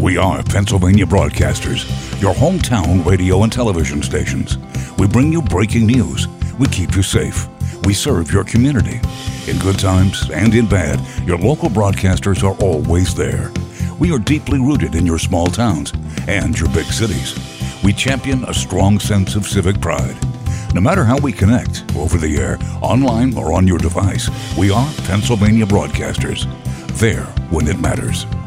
We are Pennsylvania Broadcasters, your hometown radio and television stations. We bring you breaking news. We keep you safe. We serve your community. In good times and in bad, your local broadcasters are always there. We are deeply rooted in your small towns and your big cities. We champion a strong sense of civic pride. No matter how we connect, over the air, online, or on your device, we are Pennsylvania Broadcasters. There when it matters.